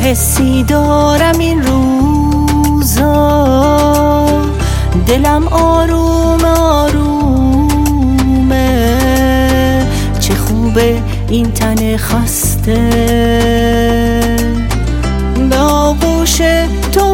حسی دارم این روزا، دلم آروم آرومه، چه خوبه این تن خسته به آغوش تو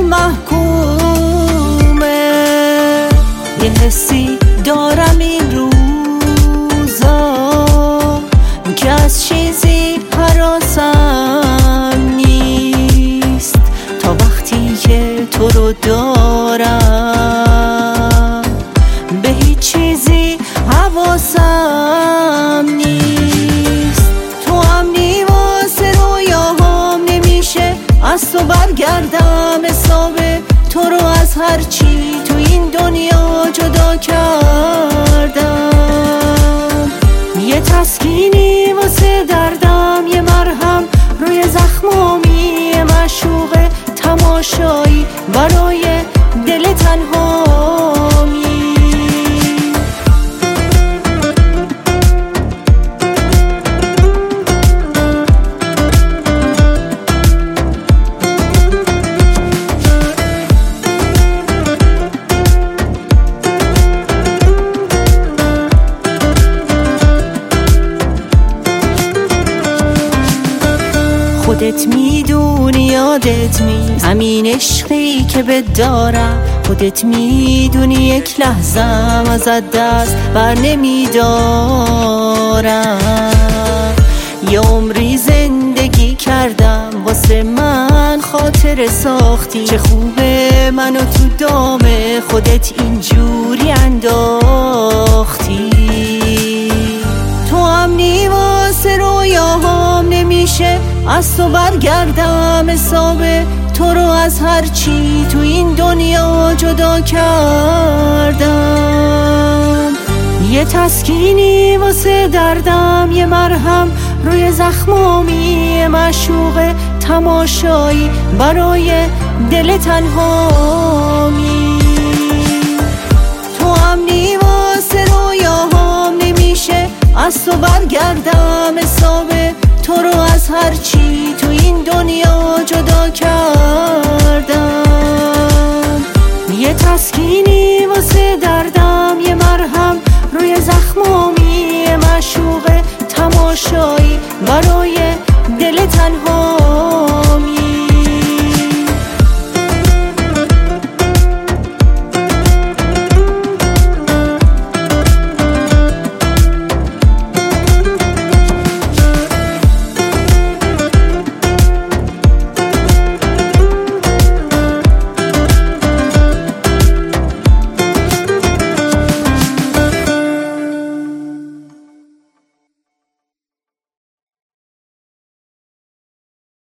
محکومه. یه حسی دارم این روزا که از چیزی هراسم نیست، تا وقتی که تو رو دارم به هیچ چیزی حواسم نیست. تو امنی واسه رویاهام، نمیشه از تو برگردم، حساب تو رو از هر چی تو این دنیا جدا کردم. یه تسکینی واسه دردم، یه مرهم روی زخمامی، معشوق تماشایی برای دل تنهامی. خودت میدونی، یادت نیست همین عشقی که بهت دارم، خودت میدونی یک لحظم ازت دست بر نمیدارم. یه عمری زندگی کردم واسه من خاطر ساختی، چه خوبه منو تو دام خودت اینجوری انداختی. تو امنی واسه رویاهام، نمیشه از تو برگردم، حساب تو رو از هر چی تو این دنیا جدا کردم. یه تسکینی واسه دردم، یه مرهم روی زخمامی، معشوق تماشایی برای دل تنهامی. تو امنی واسه رویاهام، نمیشه از تو برگردم، حساب تو رو از هر چی تو این دنیا جدا کردم.